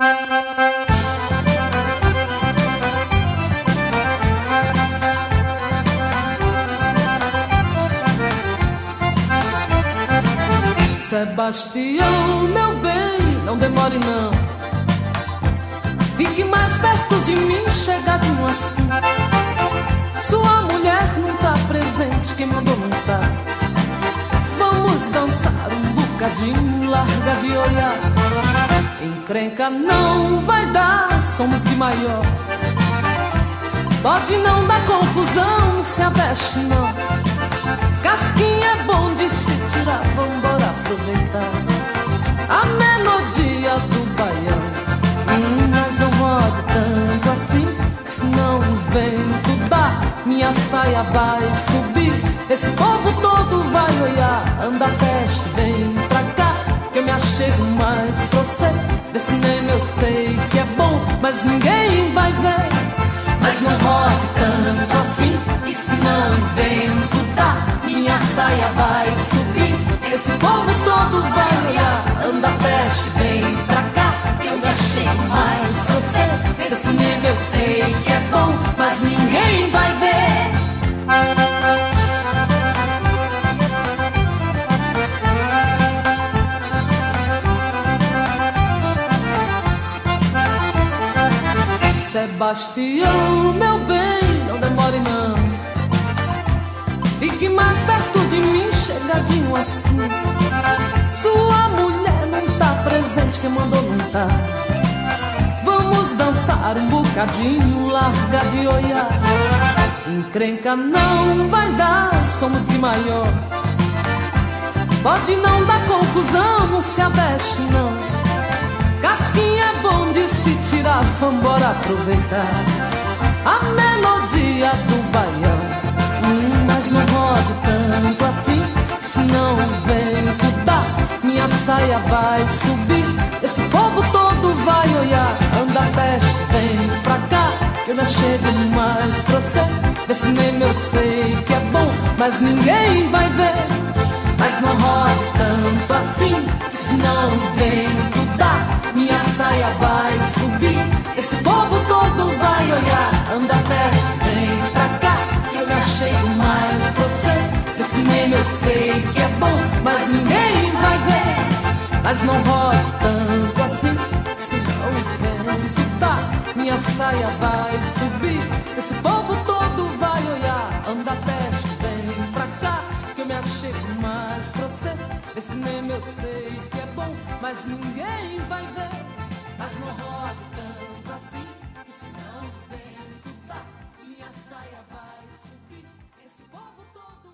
Sebastião, meu bem, não demore não. Fique mais perto de mim, chegadinho assim. Sua mulher não tá presente, quem mandou não tá. Vamos dançar um bocadinho, larga de olhar. Encrenca não vai dar, somos de maior. Pode não dar confusão, se aveste não. Casquinha é bom de se tirar, vambora aproveitar a melodia do baião. Mas não rode tanto assim, senão o vento dá. Minha saia vai subir, esse povo todo vai olhar. Anda peste, vem pra cá, que eu me achego mais pra você. De cinema eu sei que é bom, mas ninguém vai ver. Mas não rode tanto assim, que senão o vento dá. Minha saia vai subir, esse povo todo vai olhar. Anda peste, vem pra cá, que eu me achego mais pra você. Esse cinema eu sei que é bom, mas ninguém vai ver. Sebastião, meu bem, não demore não. Fique mais perto de mim, chegadinho assim. Sua mulher não tá presente, quem mandou não tá. Vamos dançar um bocadinho, larga de olhar. Encrenca não vai dar, somos de maior. Pode não dar confusão, não se aveste não. Casquinha é bom de se tirar, vambora aproveitar a melodia do baião. Mas não rode tanto assim, senão o vento dá. Minha saia vai subir, esse povo todo vai olhar. Anda peste, vem pra cá, que eu não chego mais pra você. Esse cinema eu sei que é bom, mas ninguém vai ver. Mas não rode tanto assim, senão o vento dá. Minha saia vai subir, esse povo todo vai olhar. Anda peste, vem pra cá, que eu me achego mais pra você. Esse cinema eu sei que é bom, mas ninguém vai ver. Mas não rode tanto assim, senão o vento dá. Minha saia vai subir, esse povo todo vai olhar. Anda peste, vem pra cá, que eu me achego mais pra você. Esse cinema eu sei que é bom, mas ninguém vai ver. Mas não rode tanto assim, senão o vento dá. Minha saia vai subir, esse povo todo